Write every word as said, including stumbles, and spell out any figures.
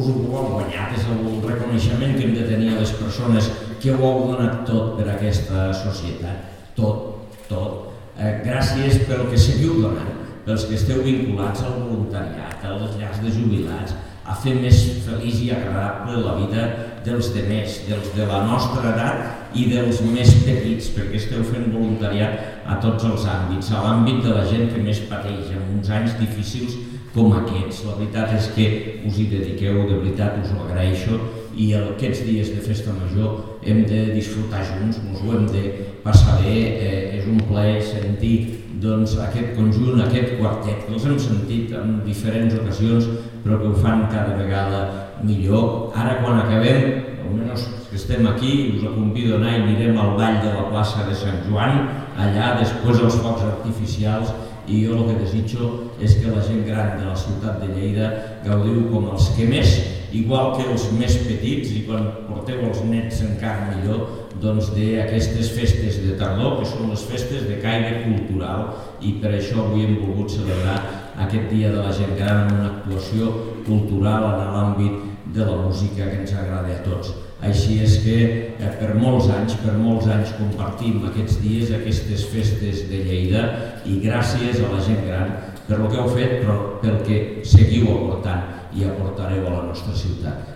us ho heu guanyat, és el reconeixement que hem de tenir a les persones que ho heu donat tot per a aquesta societat, tot, tot. Eh, gràcies pel que seguiu donant, pels que esteu vinculats al voluntariat, als llars de jubilats, a fer més feliç i agradable la vida dels demés, dels de la nostra edat i dels més petits, perquè esteu fent voluntariat a tots els àmbits, a l'àmbit de la gent que més pateix, en uns anys difícils com aquests. La veritat és que us hi dediqueu, de veritat us ho agraeixo, i aquests dies de festa major hem de disfrutar junts, ens ho hem de passar bé, eh, és un plaer sentir doncs, aquest conjunt, aquest quartet, que els hem sentit en diferents ocasions, però que ho fan cada vegada millor. Ara quan acabem, almenys que estem aquí, us convido a anar i anirem al ball de la plaça de Sant Joan, allà després els focs artificials, i jo el que desitjo és que la gent gran de la ciutat de Lleida gaudiu com els que més, igual que els més petits, i quan porteu els nets encara millor, doncs d'aquestes festes de tardor, que són les festes de caire cultural, i per això avui hem volgut celebrar aquest Dia de la Gent Gran amb una actuació cultural en l'àmbit de la música que ens agrada a tots. Així és que eh, per molts anys, per molts anys compartim aquests dies, aquestes festes de Lleida, i gràcies a la gent gran per el que heu fet, però pel que seguiu aportant i aportareu a la nostra ciutat.